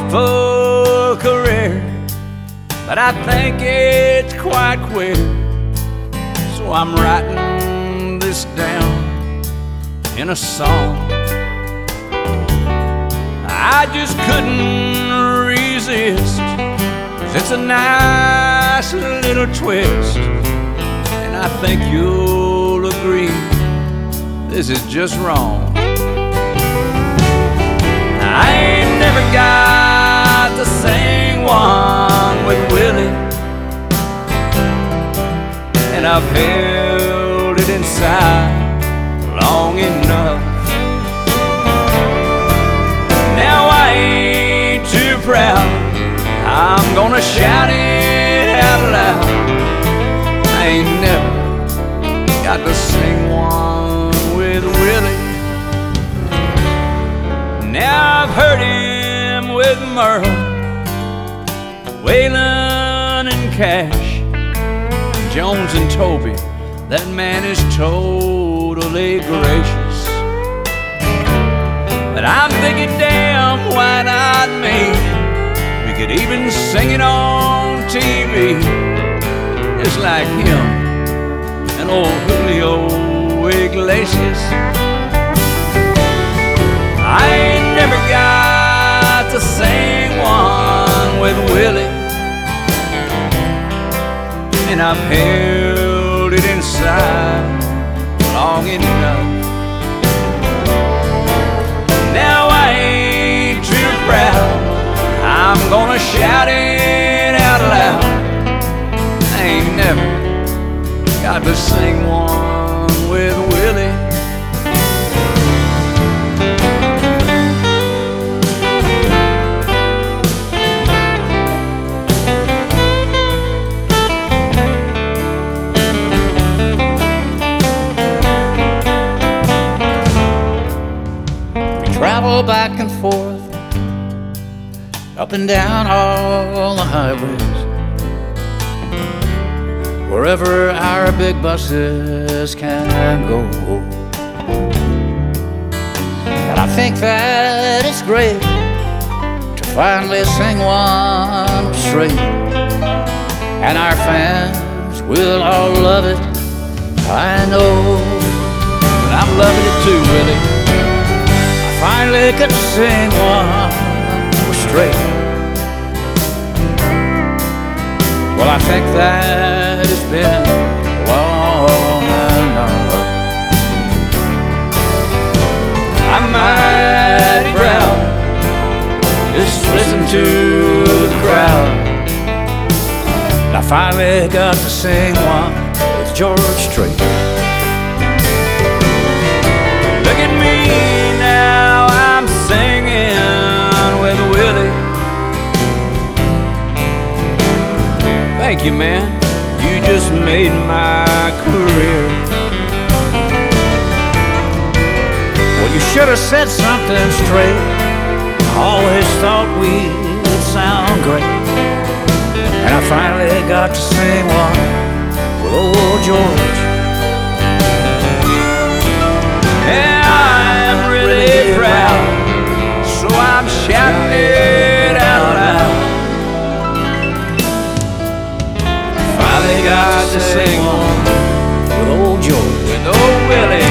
full career, but I think it's quite queer. So I'm writing this down in a song. I just couldn't resist, 'cause it's a nice little twist, and I think you'll agree this is just wrong. I ain't never got to sing one with Willie, and I've held it inside long enough. Now I ain't too proud, I'm gonna shout it out loud. I ain't never got to sing one with Willie. Now I've heard him with Merle, Waylon and Cash, Jones and Toby. That man is totally gracious. But I'm thinking, damn, why not me? We could even sing it on TV, just like him and old Julio Iglesias. I ain't never got to sing one with Willie, and I've held it inside long enough. Now I ain't too proud, I'm gonna shout it out loud. I ain't never got to sing one with Willie. Travel back and forth, up and down all the highways, wherever our big buses can go. And I think that it's great to finally sing one straight, and our fans will all love it, I know. And I'm loving it too, Willie. Finally could sing one straight. Well, I think that it's been long enough. I'm mighty proud, just listen to the crowd. I finally got to sing one with George Strait. Look at me now, I'm singing with Willie. Thank you, man, you just made my career. Well, you should have said something straight. I always thought we'd sound great, and I finally got to sing one with old George. And I'm really proud, so I'm shouting it out loud. Finally got to sing one with old George. with old Willie.